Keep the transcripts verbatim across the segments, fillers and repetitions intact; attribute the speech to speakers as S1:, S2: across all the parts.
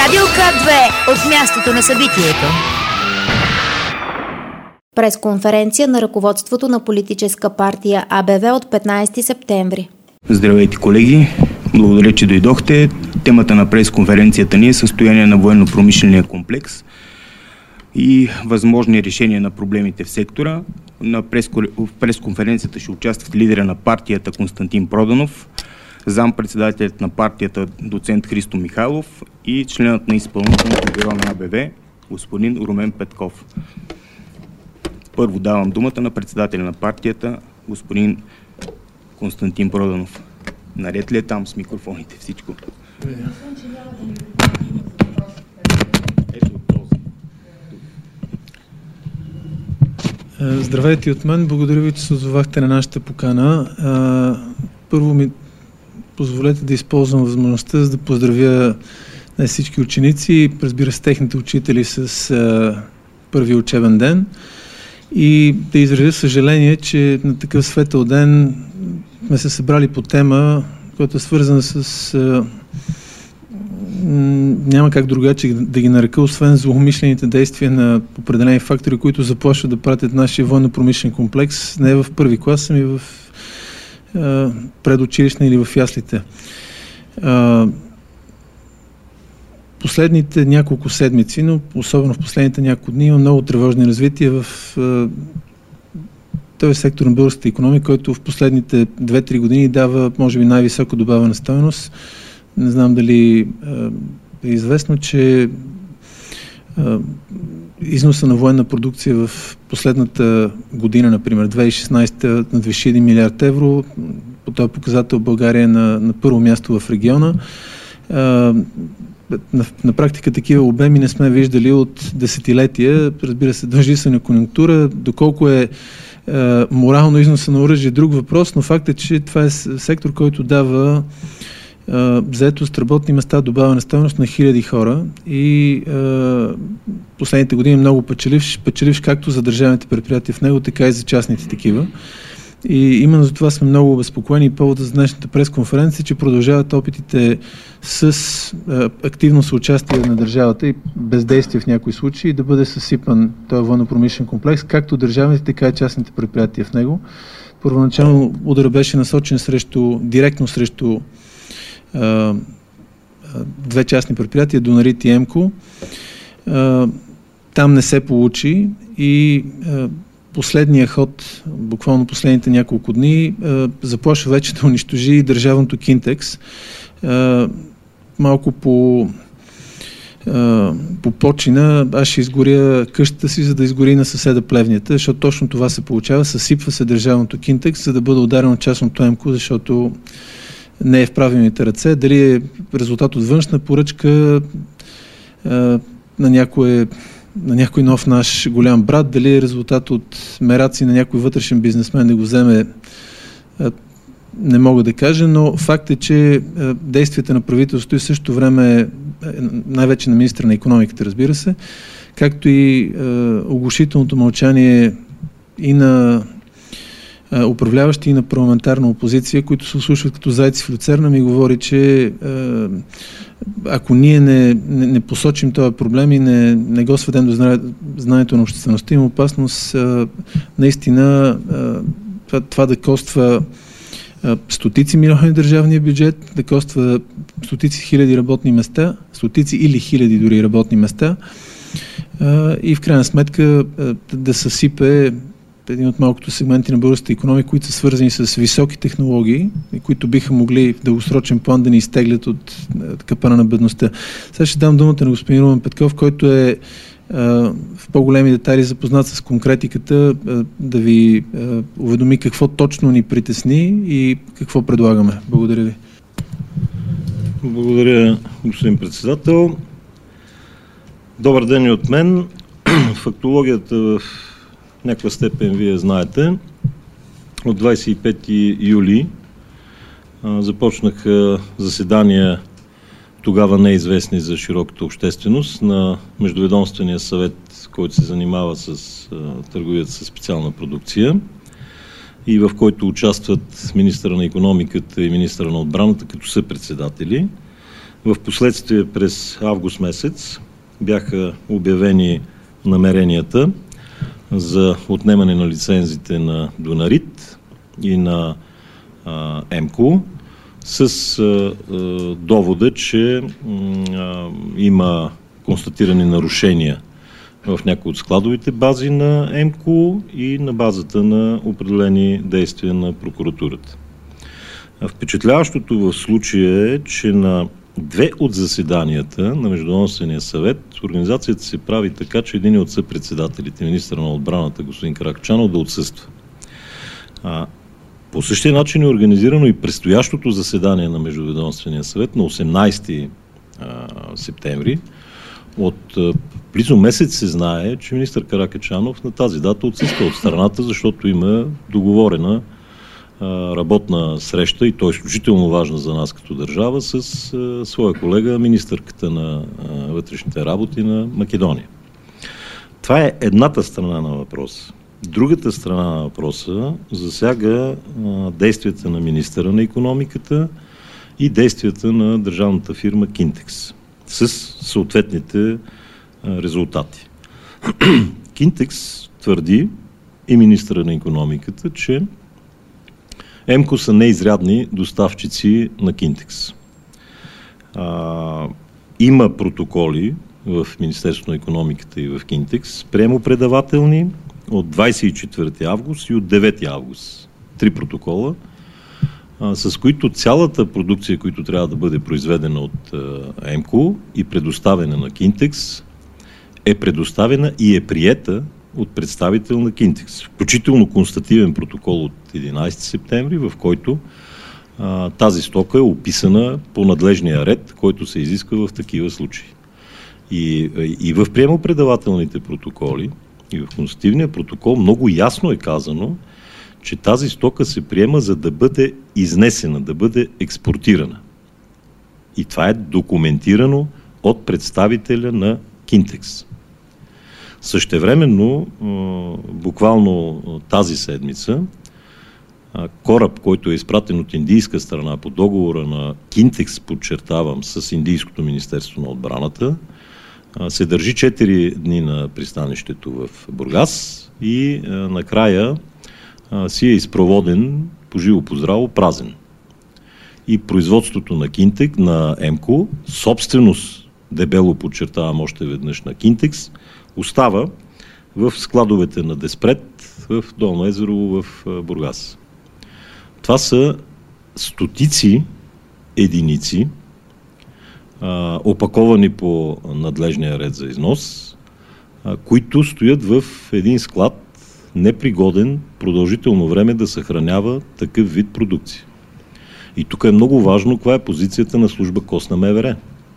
S1: Радио К две от мястото на събитието.
S2: Пресконференция на ръководството на политическа партия А Б В от петнайсети септември.
S3: Здравейте, колеги! Благодаря, че дойдохте. Темата на пресконференцията ни е състояние на военно-промишления комплекс и възможни решения на проблемите в сектора. На пресконференцията ще участват лидера на партията Константин Проданов, зам-председателят на партията доцент Христо Михайлов и членът на изпълнителното бюро на А Б В господин Румен Петков. Първо давам думата на председателя на партията господин Константин Проданов. Наред ли е там с микрофоните всичко?
S4: Здравейте от мен. Благодаря ви, че се отзовахте на нашата покана. Първо ми позволете да използвам възможността, за да поздравя всички ученици, разбира се, техните учители с първия учебен ден и да изразя съжаление, че на такъв светъл ден сме се събрали по тема, която е свързана с а, няма как другаче да ги нарека, освен злоумишлените действия на определени фактори, които започват да пратят нашия военно-промишлен комплекс не в първи клас, ами в а, предучилищна или в яслите. А, последните няколко седмици, но особено в последните няколко дни, има много тревожни развития в а, този сектор на българската икономика, който в последните две-три години дава, може би, най-високо добавена стойност. Не знам дали е известно, че износа на военна продукция в последната година, например, две хиляди и шестнайсета, надвиши един милиард евро. По този показател България е на, на първо място в региона. На, на практика такива обеми не сме виждали от десетилетия. Разбира се, дължи се на конюнктура. Доколко е морално износа на оръжие е друг въпрос, но факт е, че това е сектор, който дава заетост, работни места, добавена стойност на хиляди хора и а, последните години много печеливш, печеливш както за държавните предприятия в него, така и за частните такива. И именно за това сме много обезпокоени и повода за днешната пресконференция, че продължават опитите с а, активно съучастие на държавата и бездействие в някои случаи да бъде съсипан този военно-промишлен комплекс, както държавните, така и частните предприятия в него. Първоначално удар беше насочен срещу, директно срещу а, а, две частни предприятия, Донарит и Емко. А, там не се получи и а, последния ход, буквално последните няколко дни, заплашва вече да унищожи държавното Кинтекс. Малко по, по почина аз ще изгоря къщата си, за да изгори на съседа плевнята, защото точно това се получава. Съсипва се държавното Кинтекс, за да бъде ударено частното Емко, защото не е в правилните ръце. Дали е резултат от външна поръчка на някое на някой нов наш голям брат, дали е резултат от мераци на някой вътрешен бизнесмен да го вземе, не мога да кажа, но факт е, че действията на правителството и също време, най-вече на министра на икономиката, разбира се, както и оглушителното мълчание и на управляващи и на парламентарна опозиция, които се слушат като зайци в люцерна, ми говори, че ако ние не, не, не посочим този проблем и не, не го сведем до знанието на обществеността, има опасност а, наистина а, това, това да коства а, стотици милиони държавния бюджет, да коства стотици хиляди работни места, стотици или хиляди дори работни места а, и в крайна сметка а, да съсипе един от малкото сегменти на българската икономика, които са свързани с високи технологии и които биха могли в дългосрочен план да ни изтеглят от капана на бедността. Сега ще дам думата на господин Румен Петков, който е а, в по-големи детайли запознат с конкретиката, а, да ви а, уведоми какво точно ни притесни и какво предлагаме. Благодаря ви.
S5: Благодаря, господин председател. Добър ден и от мен. Фактологията в някаква степен вие знаете. От двадесет и пети юли а, започнаха заседания, тогава неизвестни за широката общественост, на Междуведомствения съвет, който се занимава с а, търговията със специална продукция и в който участват министъра на икономиката и министъра на отбраната като съпредседатели. В последствие през август месец бяха обявени намеренията за отнемане на лицензите на Дунарит и на а, ЕМКО с а, а, довода, че а, има констатирани нарушения в някои от складовите бази на ЕМКО и на базата на определени действия на прокуратурата. Впечатляващото в случая е, че на две от заседанията на Междуведомствения съвет организацията се прави така, че един от съпредседателите, министъра на отбраната, господин Каракачанов, да отсъства. А, по същия начин е организирано и предстоящото заседание на Междуведомствения съвет на осемнайсети септември. От а, близо месец се знае, че министър Каракачанов на тази дата отсъства от страната, защото има договорена работна среща, и то е изключително важна за нас като държава, с а, своя колега, министърката на а, вътрешните работи на Македония. Това е едната страна на въпроса. Другата страна на въпроса засяга а, действията на министъра на икономиката и действията на държавната фирма Кинтекс с съответните а, резултати. Кинтекс твърди, и министъра на икономиката, че ЕМКО са неизрядни доставчици на Кинтекс. А, има протоколи в Министерството на икономиката и в Кинтекс, приемо-предавателни от двайсет и четвърти август и от девети август. Три протокола, а, с които цялата продукция, която трябва да бъде произведена от а, ЕМКО и предоставена на Кинтекс, е предоставена и е приета от представител на Кинтекс. Включително констативен протокол от единайсети септември, в който а, тази стока е описана по надлежния ред, който се изисква в такива случаи. И, и в приемо-предавателните протоколи, и в констативния протокол много ясно е казано, че тази стока се приема за да бъде изнесена, да бъде експортирана. И това е документирано от представителя на Кинтекс. Същевременно, буквално тази седмица, кораб, който е изпратен от индийска страна по договора на Кинтекс, подчертавам, с Индийското министерство на отбраната, се държи четири дни на пристанището в Бургас и накрая си е изпроводен по живо по здраво празен. И производството на Кинтекс, на ЕМКО, собственост, дебело подчертавам още веднъж, на Кинтекс, остава в складовете на Деспред в Долно Езерово в Бургас. Това са стотици единици, а, опаковани по надлежния ред за износ, а, които стоят в един склад, непригоден продължително време да съхранява такъв вид продукция. И тук е много важно каква е позицията на служба КОС на МВР.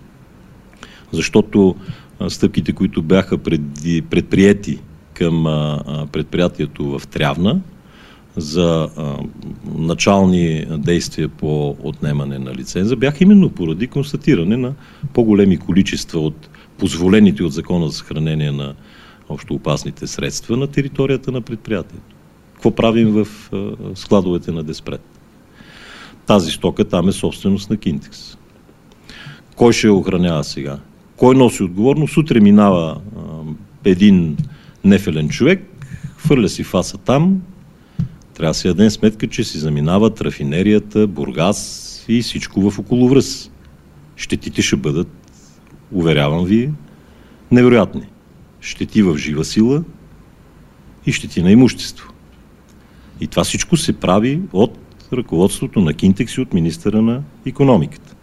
S5: Защото стъпките, които бяха преди, предприети към а, предприятието в Трявна за а, начални действия по отнемане на лиценза, бяха именно поради констатиране на по-големи количества от позволените от Закона за съхранение на общоопасните средства на територията на предприятието. Какво правим в а, складовете на Деспред? Тази стока там е собственост на Кинтекс. Кой ще я охранява сега? Кой носи отговорност? Утре минава а, един нефелен човек, хвърля си фаса там, трябва да си дадем сметка, че си заминават рафинерията, Бургас и всичко в околовръз. Щетите ще бъдат, уверявам ви, невероятни. Щети в жива сила и щети на имущество. И това всичко се прави от ръководството на Кинтекс и от министъра на икономиката.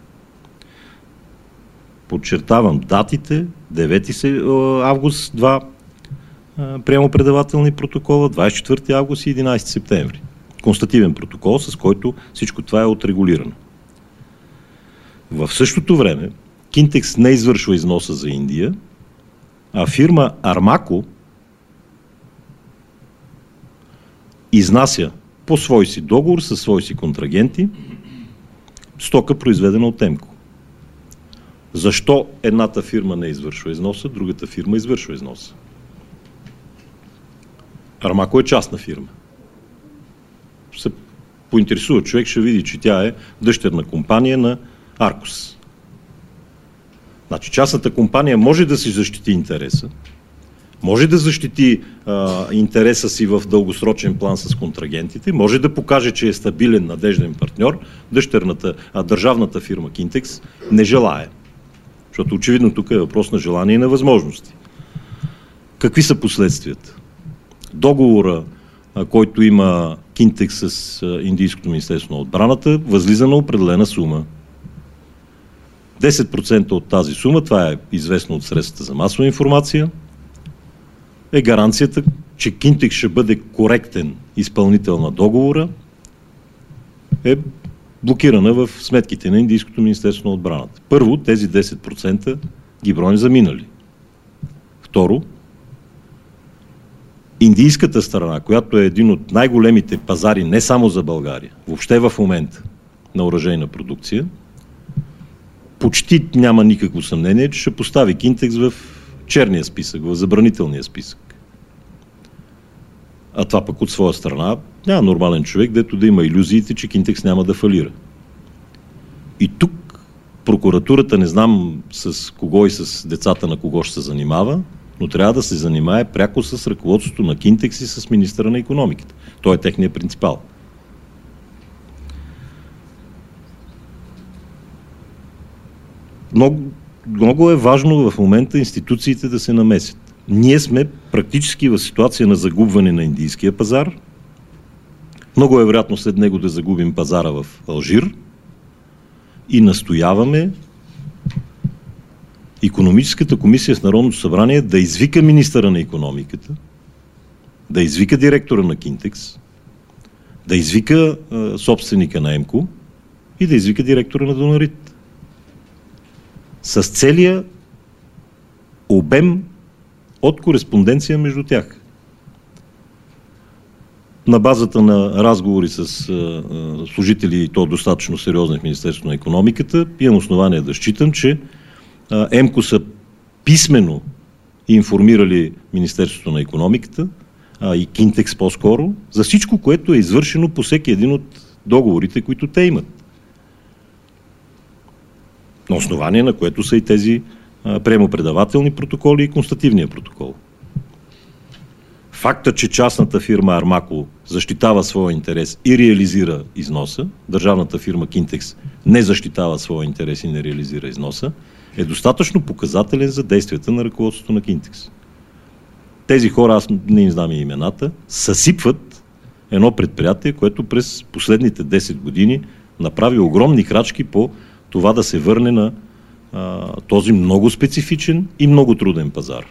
S5: Подчертавам датите: девети август два приемо-предавателни протокола, двайсет и четвърти август и единайсети септември. Констативен протокол, с който всичко това е отрегулирано. В същото време Кинтекс не извършва износа за Индия, а фирма Армако изнася по свой си договор със свои си контрагенти стока, произведена от ЕМКО. Защо едната фирма не извършва износа, другата фирма извършва износа? Армако е частна фирма. Се поинтересува човек, ще види, че тя е дъщерна компания на Аркос. Значи частната компания може да си защити интереса, може да защити а, интереса си в дългосрочен план с контрагентите, може да покаже, че е стабилен, надежден партньор, дъщерната, а държавната фирма Кинтекс не желае. Защото очевидно тук е въпрос на желание и на възможности. Какви са последствията? Договора, а, който има Кинтекс с а, Индийското министерство на отбраната, възлиза на определена сума. десет процента от тази сума, това е известно от средствата за масова информация, е гаранцията, че Кинтекс ще бъде коректен изпълнител на договора, е блокирана в сметките на Индийското министерство на отбраната. Първо, тези десет процента ги броим за минали. Второ, индийската страна, която е един от най-големите пазари не само за България, въобще в момента на оръжейна продукция, почти няма никакво съмнение, че ще постави Кинтекс в черния списък, в забранителния списък. А това пък от своя страна няма нормален човек, дето да има илюзиите, че Кинтекс няма да фалира. И тук прокуратурата, не знам с кого и с децата на кого ще се занимава, но трябва да се занимае пряко с ръководството на Кинтекс и с министъра на икономиката. Той е техният принципал. Много, много е важно в момента институциите да се намесят. Ние сме практически в ситуация на загубване на индийския пазар. Много е вероятно след него да загубим пазара в Алжир и настояваме Икономическата комисия в Народното събрание да извика министъра на икономиката, да извика директора на Кинтекс, да извика а, собственика на ЕМКО и да извика директора на Донарит. С целия обем от кореспонденция между тях. На базата на разговори с а, служители, и то достатъчно сериозни в Министерството на икономиката, имам основание да считам, че а, ЕМКО са писмено информирали Министерството на икономиката а, и Кинтекс по-скоро за всичко, което е извършено по всеки един от договорите, които те имат. На основание на което са и тези а, приемопредавателни протоколи и констативния протокол. Факта, че частната фирма Армако защитава своя интерес и реализира износа, държавната фирма Кинтекс не защитава своя интерес и не реализира износа, е достатъчно показателен за действията на ръководството на Кинтекс. Тези хора, аз не им знам и имената, съсипват едно предприятие, което през последните десет години направи огромни крачки по това да се върне на а, този много специфичен и много труден пазар.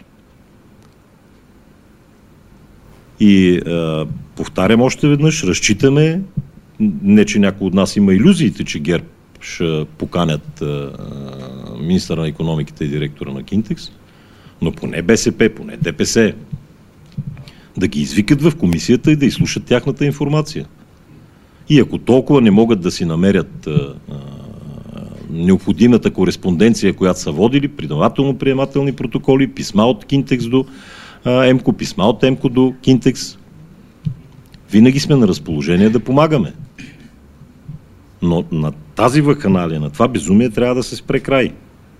S5: И а, повтарям още веднъж, разчитаме, не че някой от нас има илюзиите, че ГЕРБ ще поканят а, министъра на икономиката и директора на Кинтекс, но поне БСП, поне ДПС да ги извикат в комисията и да изслушат тяхната информация. И ако толкова не могат да си намерят а, а, необходимата кореспонденция, която са водили, предавателно-приемателни протоколи, писма от Кинтекс до а, ЕМКО, писма от ЕМКО до Кинтекс, винаги сме на разположение да помагаме. Но на тази вакханалия, на това безумие трябва да се спре край.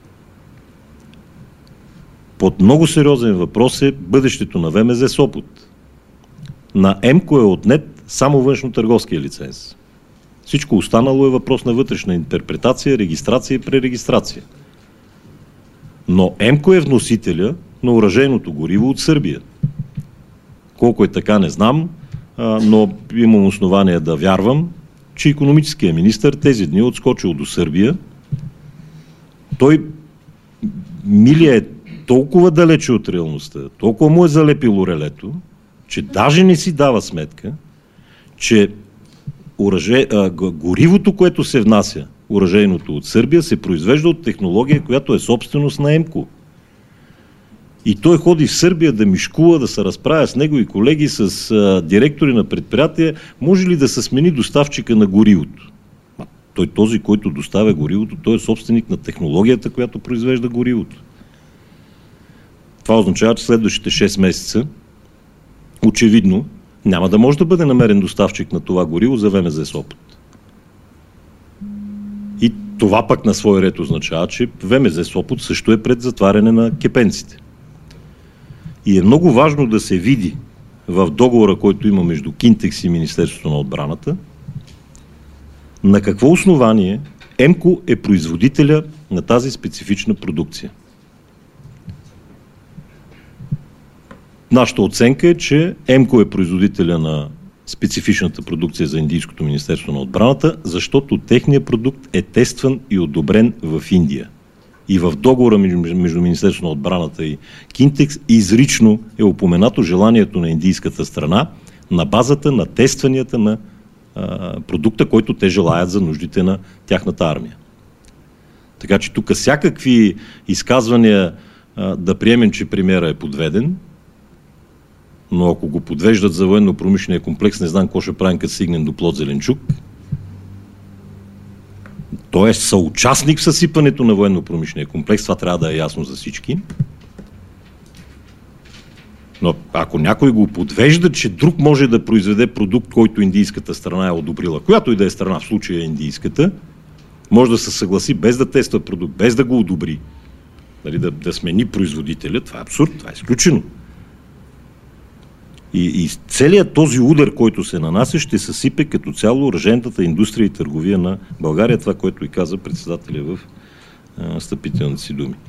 S5: Под много сериозен въпрос е бъдещето на ВМЗ Сопот. На ЕМКО е отнет само външно-търговския лиценз. Всичко останало е въпрос на вътрешна интерпретация, регистрация и пререгистрация. Но ЕМКО е вносителя на оръжейното гориво от Сърбия. Колко е така, не знам, но имам основание да вярвам, че икономическият министър тези дни отскочил до Сърбия. Той, милия, е толкова далече от реалността, толкова му е залепило релето, че даже не си дава сметка, че оръже, а, горивото, което се внася, оръжейното от Сърбия, се произвежда от технология, която е собственост на ЕМКО. И той ходи в Сърбия да мишкува, да се разправя с него и колеги, с а, директори на предприятия, може ли да се смени доставчика на горивото? Ма, той този, който доставя горивото, той е собственик на технологията, която произвежда горивото. Това означава, че следващите шест месеца очевидно няма да може да бъде намерен доставчик на това гориво за ВМЗ Сопот. И Това пък на свой ред означава, че ВМЗ Сопот също е пред затваряне на кепенците. И е много важно да се види в договора, който има между Кинтекс и Министерството на отбраната, на какво основание ЕМКО е производителя на тази специфична продукция. Нашата оценка е, че ЕМКО е производителя на специфичната продукция за Индийското Министерство на отбраната, защото техният продукт е тестван и одобрен в Индия. И в договора между Министерството на отбраната и Кинтекс изрично е упоменато желанието на индийската страна на базата на тестванията на а, продукта, който те желаят за нуждите на тяхната армия. Така че тук всякакви изказвания а, да приемем, че премиера е подведен, но ако го подвеждат за военно-промишления комплекс, не знам какво ще правим, като стигнем до Плод Зеленчук. Той е съучастник в съсипането на военно-промишления комплекс, това трябва да е ясно за всички. Но ако някой го подвежда, че друг може да произведе продукт, който индийската страна е одобрила, която и да е страна, в случая индийската, може да се съгласи без да тества продукт, без да го одобри, нали, да, да смени производителя, това е абсурд, това е изключено. И, и целият този удар, който се нанася, ще съсипе като цяло оръжейната индустрия и търговия на България, това, което и каза председателя в а, стъпителните си думи.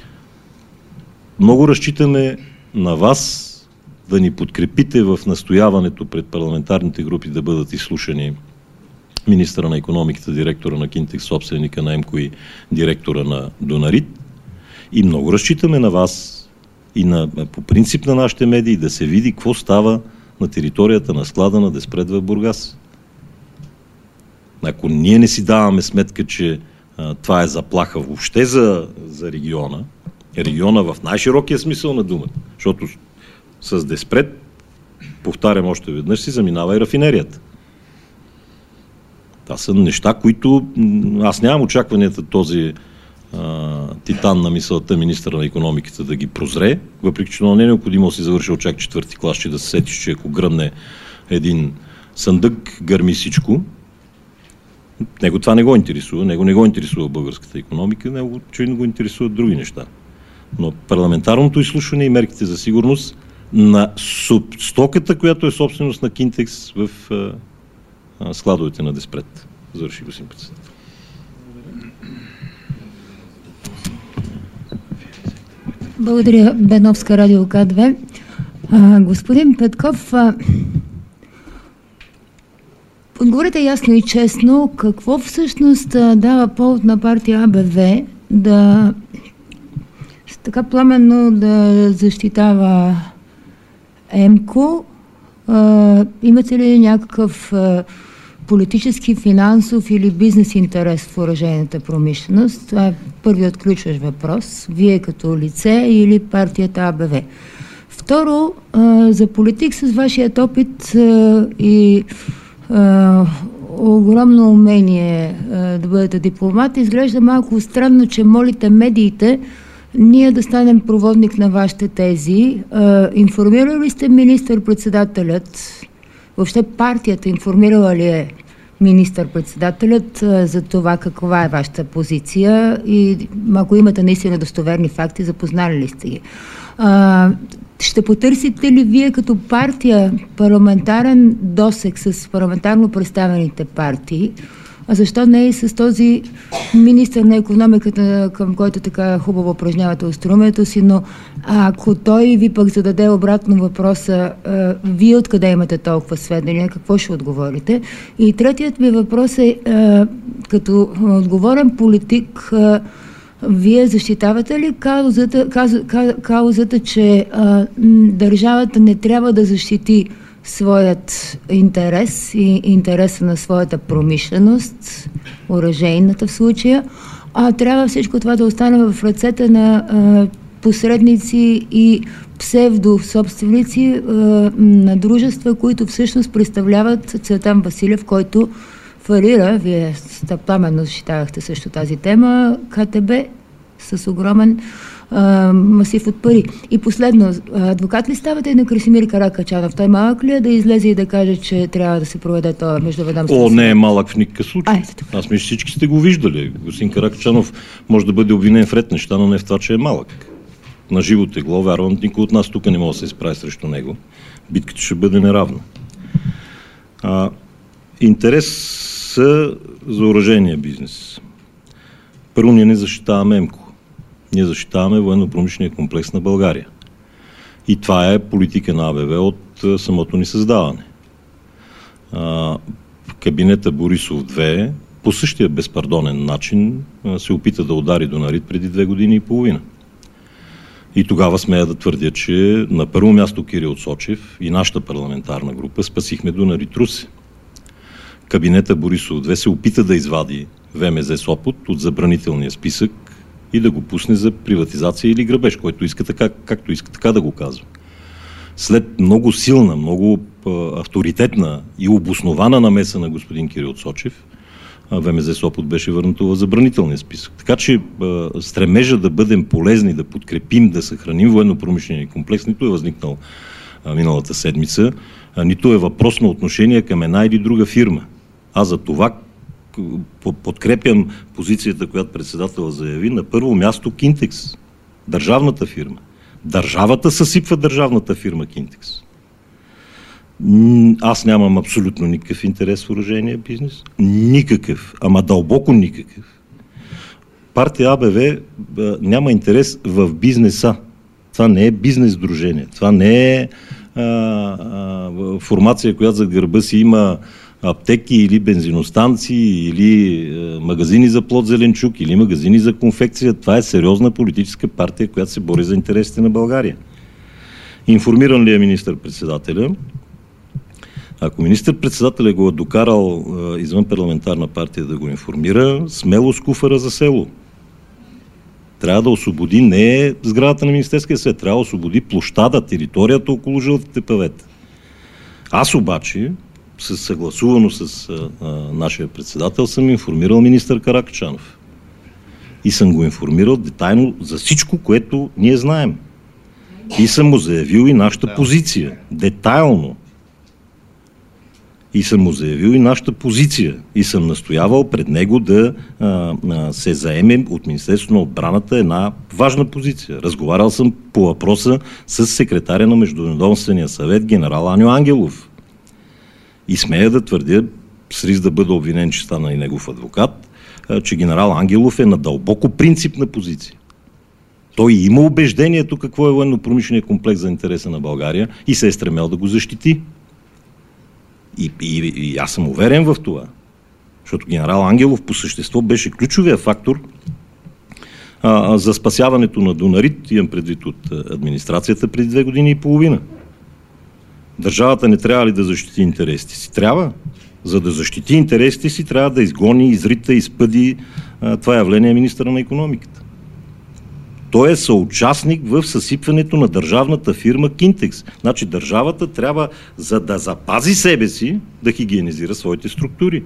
S5: Много разчитаме на вас да ни подкрепите в настояването пред парламентарните групи да бъдат изслушани министъра на икономиката, директора на Кинтекс, собственика на ЕМКО и директора на Дунарит. И много разчитаме на вас и на, по принцип на нашите медии да се види какво става на територията на склада на Деспред в Бургас. Ако ние не си даваме сметка, че а, това е заплаха въобще за, за региона, региона в най-широкия смисъл на думата, защото с Деспред, повтарям още веднъж, си заминава и рафинерията. Това са неща, които аз нямам очакванията този титан на мисълта министъра на икономиката да ги прозре, въпреки че не е необходимо да си завършил чак четвърти клас, че да се сетиш, че ако гръмне един съндък, гърми всичко. Него това не го интересува, него не го интересува българската икономика, него очевидно го интересуват други неща. Но парламентарното изслушване и мерките за сигурност на стоката, която е собственост на Кинтекс в а, а, складовете на Деспред. Завърши го симпатията.
S6: Благодаря, Беновска, Радио К две. А, господин Петков, а, отговорите ясно и честно, какво всъщност а, дава повод на партия А Б В да така пламенно да защитава ЕМКО? А, имате ли някакъв а, политически, финансов или бизнес интерес в оръжейната промишленост? Това е първият ключващ въпрос. Вие като лице или партията А Б В? Второ, а, за политик с вашият опит а, и а, огромно умение а, да бъдете дипломат, изглежда малко странно, че молите медиите ние да станем проводник на вашите тези. А, информирали ли сте министър-председателят, въобще партията информирала ли е министър-председателят а, за това каква е вашата позиция и ако имате наистина достоверни факти, запознали ли сте ги? А, ще потърсите ли вие като партия парламентарен досег с парламентарно представените партии? А защо не и с този министър на икономиката, към който така хубаво упражнявате остроумието си, но ако той ви пък зададе обратно въпроса, а, вие откъде имате толкова сведения, какво ще отговорите? И третият ми въпрос е, а, като отговорен политик, а, вие защитавате ли каузата, каузата, каузата че а, държавата не трябва да защити своят интерес и интереса на своята промишленост, оръжейната в случая, а трябва всичко това да остане в ръцете на а, посредници и псевдособственици а, на дружества, които всъщност представляват Цветан Василев, който фалира, вие пламенно защитавахте също тази тема, К Т Б с огромен а, масив от пари. И последно, адвокат ли ставате на Красимир Каракачанов? Той малък ли е да излезе и да каже, че трябва да се проведе това междуведомствено?
S5: О, не е малък в никакъв случай.
S6: А,
S5: Аз мисля, всички сте го виждали. Господин Каракачанов може да бъде обвинен в ред неща, но не в това, че е малък. На живо тегло, вярвам, никой от нас тук не може да се изправи срещу него. Битката ще бъде неравна. А, интерес са за оръжейния бизнес. Първо, ние не защитаваме ЕМКО. Ние защитаваме военно-промишления комплекс на България. И това е политика на АБВ от а, самото ни създаване. А, кабинета Борисов две по същия безпардонен начин а, се опита да удари Донарит преди две години и половина. И тогава смея да твърдя, че на първо място Кирил Цочев и нашата парламентарна група спасихме Донарит Русе. Кабинета Борисов две се опита да извади ВМЗ Сопот от забранителния списък и да го пусне за приватизация или грабеж, който иска така, както иска така да го казва. След много силна, много авторитетна и обоснована намеса на господин Кирил Цочев, ВМЗ Сопот беше върнато в забранителния списък. Така че стремежа да бъдем полезни, да подкрепим, да съхраним военно-промишления комплекс, нито е възникнал миналата седмица, нито е въпрос на отношение към една или друга фирма. А за това подкрепям позицията, която председателя заяви, на първо място Кинтекс, държавната фирма. Държавата съсипва държавната фирма Кинтекс. Аз нямам абсолютно никакъв интерес в оръжейния бизнес. Никакъв, ама дълбоко никакъв. Партия АБВ няма интерес в бизнеса. Това не е бизнес сдружение. Това не е а, а, формация, която за гърба си има аптеки или бензиностанции, или а, магазини за плод зеленчук, или магазини за конфекция. Това е сериозна политическа партия, която се бори за интересите на България. Информиран ли е министър-председателя? Ако министър-председателя го е докарал а, извън парламентарна партия да го информира, смело с куфара за село. Трябва да освободи не сградата на Министерския съвет, трябва да освободи площада, територията около жълтите павета. Аз обаче, съгласувано с а, а, нашия председател, съм информирал министър Каракачанов. И съм го информирал детайлно за всичко, което ние знаем. И съм му заявил и нашата позиция. Детайлно. И съм му заявил и нашата позиция. И съм настоявал пред него да а, а, се заеме от Министерството на отбраната една важна позиция. Разговарял съм по въпроса с секретаря на Междуведомствения съвет генерал Аню Ангелов. И смея да твърдя, с риск да бъда обвинен, че стана и негов адвокат, а, че генерал Ангелов е на дълбоко принципна позиция. Той има убеждението какво е военно-промишленият комплекс за интереса на България и се е стремял да го защити. И, и, и аз съм уверен в това, защото генерал Ангелов по същество беше ключовия фактор а, за спасяването на Донарит, имам предвид от администрацията преди две години и половина. Държавата не трябва ли да защити интересите си? Трябва. За да защити интересите си, трябва да изгони, изрита, изпъди а, това явление министъра на икономиката. Той е съучастник в съсипването на държавната фирма Кинтекс. Значи държавата трябва, за да запази себе си, да хигиенизира своите структури.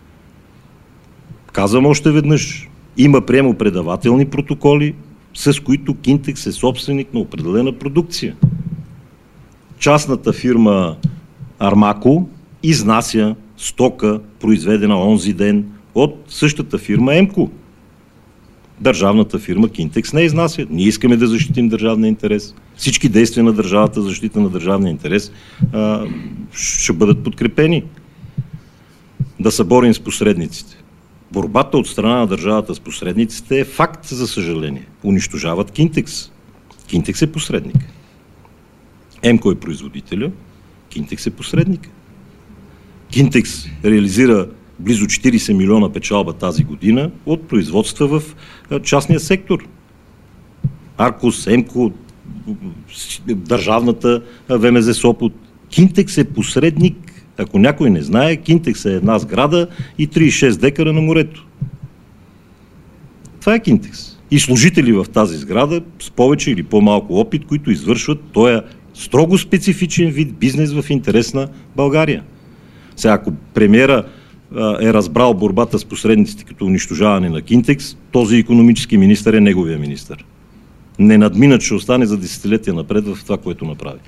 S5: Казвам още веднъж, има приемо-предавателни протоколи, с които Кинтекс е собственик на определена продукция. Частната фирма Армако изнася стока, произведена онзи ден от същата фирма Емко. Държавната фирма Кинтекс не изнася. Ние искаме да защитим държавния интерес. Всички действия на държавата за защита на държавния интерес а, ще бъдат подкрепени. Да се борим с посредниците. Борбата от страна на държавата с посредниците е факт, за съжаление. Унищожават Кинтекс. Кинтекс е посредник. Емко е производителя, Кинтекс е посредник. Кинтекс реализира близо четирийсет милиона печалба тази година от производства в частния сектор. Аркос, Емко, държавната ВМЗ Сопот. Кинтекс е посредник. Ако някой не знае, Кинтекс е една сграда и трийсет и шест декара на морето. Това е Кинтекс. И служители в тази сграда с повече или по-малко опит, които извършват този строго специфичен вид бизнес в интерес на България. Сега, ако премиера е разбрал борбата с посредниците като унищожаване на Кинтекс, този икономически министър е неговия министър. не надминат, ще остане за десетилетия напред в това, което направи.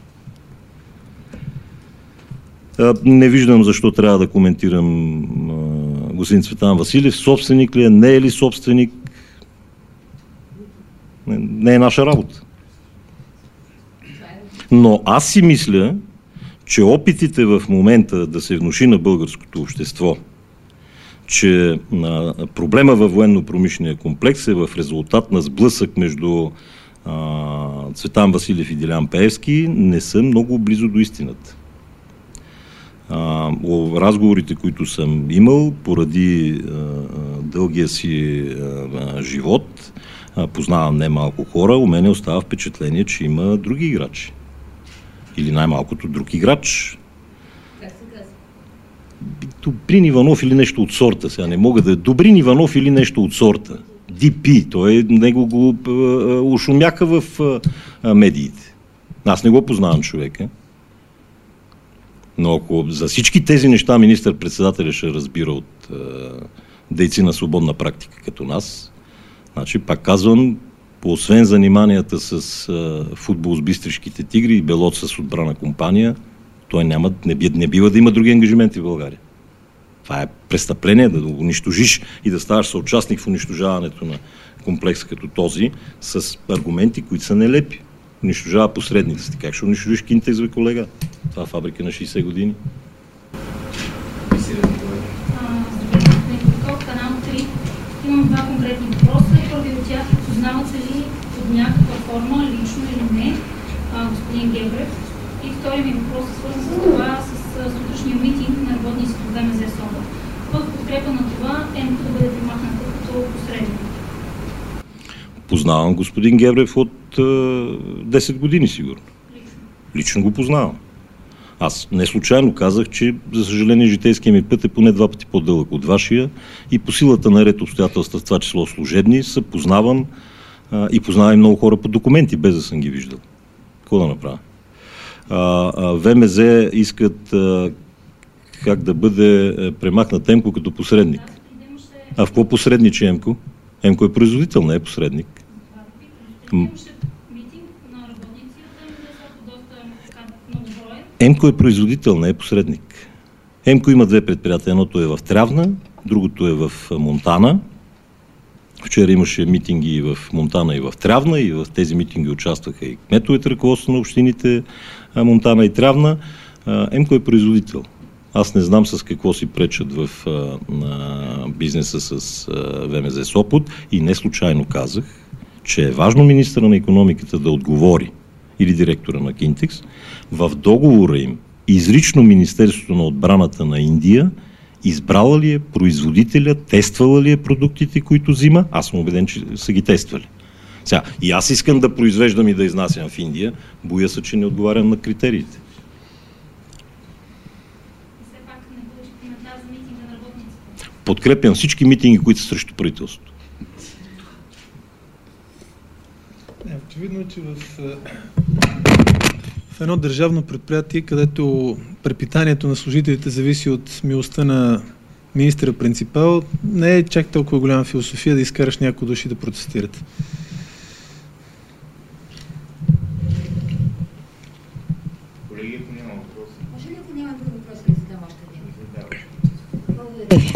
S5: Не виждам защо трябва да коментирам а, господин Цветан Василев. Собственик ли е, не е ли собственик? Не, не е наша работа. Но аз си мисля, че опитите в момента да се внуши на българското общество, че а, проблема във военно-промишления комплекс е в резултат на сблъсък между а, Цветан Василев и Делян Пеевски, не са много близо до истината. А, разговорите, които съм имал поради а, дългия си а, живот, а, познавам не малко хора, у мене остава впечатление, че има други играчи. Или най-малкото друг играч.
S6: Как се казва?
S5: Добрин Иванов или нещо от сорта. Сега не мога да... Добрин Иванов или нещо от сорта. Ди Пи. Той него го а, ушумяха в а, медиите. Аз не го познавам човека. Но ако за всички тези неща министър-председателя ще разбира от а, дейци на свободна практика като нас, значи пак казвам, освен заниманията с а, футбол с бистришките тигри и белот с отбрана компания, той няма, не, би, не бива да има други ангажименти в България. Това е престъпление да го унищожиш и да ставаш съучастник в унищожаването на комплекса като този с аргументи, които са нелепи. Унищожава посредниците. Как ще унищожиш Кинтекс, бе, колега? Това е фабрика на шейсет години.
S7: Канал три. Имам два конкретни въпроса. Първи от тях, познавате ли под някаква форма, лично или не, а, господин Гебрев? И втори ми въпрос е свързан с това, с сутрешния митинг на работниците от ВМЗ Сопот. В подкрепа на това ЕМКО да бъде примахната като посредник.
S5: Познавам господин Гебрев от е, десет години, сигурно.
S7: Лично.
S5: Лично го познавам. Аз не случайно казах, че за съжаление житейския ми път е поне два пъти по-дълъг от вашия и по силата на ред обстоятелства, в това число служебни, се познавам а, и познавам много хора по документи, без да съм ги виждал. Какво да направя? А, а, ВМЗ искат а, как да бъде премахнат ЕМКО като посредник. А в какво посредничи ЕМКО? ЕМКО е производител, не е посредник. ЕМКО е производител, не е посредник. ЕМКО има две предприятия. Едното е в Трявна, другото е в Монтана. Вчера имаше митинги и в Монтана, и в Трявна, и в тези митинги участваха и кметовете, ръководство на общините Монтана и Трявна. ЕМКО е производител. Аз не знам с какво си пречат в а, бизнеса с а, ВМЗ Сопот и не случайно казах, че е важно министъра на икономиката да отговори или директора на Кинтекс. В договора им изрично Министерството на отбраната на Индия избрала ли е производителя, тествала ли е продуктите, които взима? Аз съм убеден, че са ги тествали. Сега, и аз искам да произвеждам и да изнасям в Индия, боя се, че не отговарям на критериите. Подкрепям всички митинги, които са срещу правителството.
S4: Очевидно е, че в, в едно държавно предприятие, където препитанието на служителите зависи от милостта на министъра принципал, не е чак толкова голяма философия да изкараш някои души да протестират.
S3: Колеги, ако няма въпрос.
S6: Може ли ако няма друг въпрос да задам още един? Благодаря ви.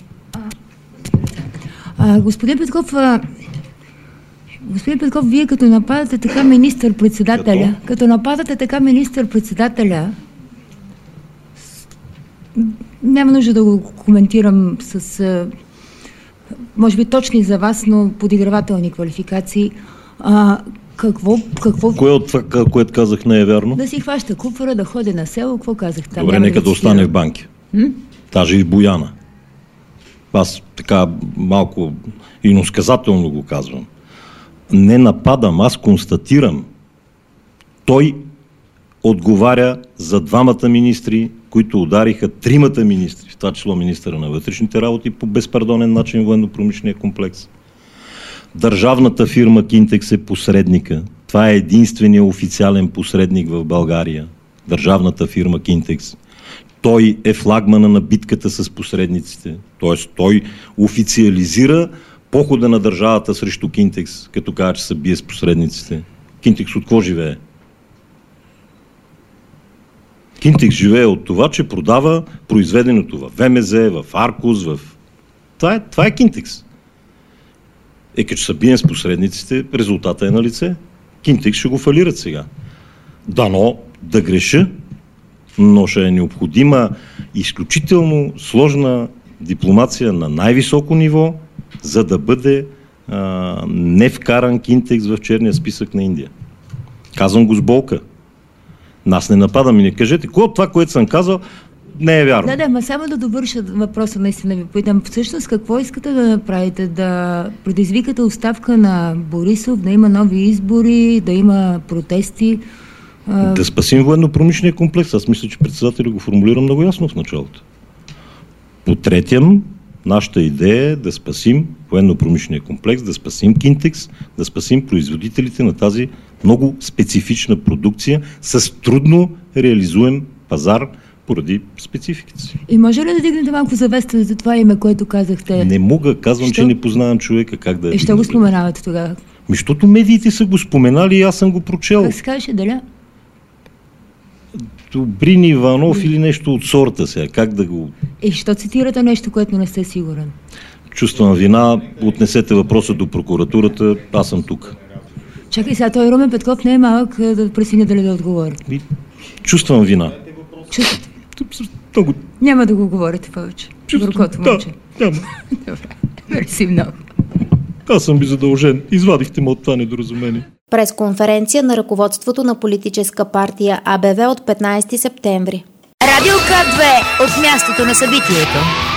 S6: А, господин Петков, а, господин Петков, вие като нападате така министър-председателя, като? като нападате така министър-председателя, няма нужда да го коментирам с, а, може би точни за вас, но подигравателни квалификации. А, какво, какво...
S5: Кое от това, което казах, не е вярно?
S6: Да си хваща куфара, да ходи на село, какво казах там?
S5: Добре,
S6: няма
S5: нека да, да остане в банки.
S6: М?
S5: Даже и в Бояна. Аз така малко иносказателно го казвам. Не нападам, аз констатирам. Той отговаря за двамата министри, които удариха тримата министри, в това число министъра на вътрешните работи, по безпардонен начин военно-промишления комплекс. Държавната фирма Кинтекс е посредника. Това е единственият официален посредник в България. Държавната фирма Кинтекс. Той е флагмана на битката с посредниците. Т.е. той официализира похода на държавата срещу Кинтекс, като казва, че се бие с посредниците. Кинтекс от какво живее? Кинтекс живее от това, че продава произведеното в В М З, в Аркус, в... Това е, това е Кинтекс. Е, като се бием с посредниците, резултата е на лице. Кинтекс ще го фалират сега. Дано да греша, но ще е необходима изключително сложна дипломация на най-високо ниво, за да бъде а, не вкаран Кинтекс в черния списък на Индия. Казвам го с болка. Нас не нападам и не кажете, кое от това, което съм казал, не е вярно.
S6: Да, да, ма само да довърша въпроса, наистина ви питам. Всъщност какво искате да направите? Да предизвикате оставка на Борисов, да има нови избори, да има протести?
S5: Да спасим военно-промишления комплекс. Аз мисля, че председателят го формулира много ясно в началото. По третям, нашата идея е да спасим военно-промишления комплекс, да спасим Кинтекс, да спасим производителите на тази много специфична продукция с трудно реализуем пазар поради спецификата си.
S6: И може ли да дигнете малко завеста за това име, което казахте?
S5: Не мога, казвам,
S6: Що?
S5: че не познавам човека. Как да...
S6: И що го споменавате тогава?
S5: Защото медиите са го споменали и аз съм го прочел.
S6: Как се казваше, Деля?
S5: Добрин Иванов или нещо от сорта сега. Как да го...
S6: И що цитирате нещо, което не сте сигурен?
S5: Чувствам вина, отнесете въпроса до прокуратурата, аз съм тук.
S6: Чакай сега, той Румен Петков не е малък да пресиня дали да отговори.
S5: И чувствам вина.
S6: Чувствате?
S5: Много...
S6: Няма да го говорите повече. Горкото
S5: да,
S6: момче.
S5: няма.
S6: Добре, мерси много.
S5: Аз съм ви задължен. Извадихте ме от това недоразумение.
S2: Пресконференция на ръководството на политическа партия А Б В от петнайсети септември.
S1: Радио К две от мястото на събитието.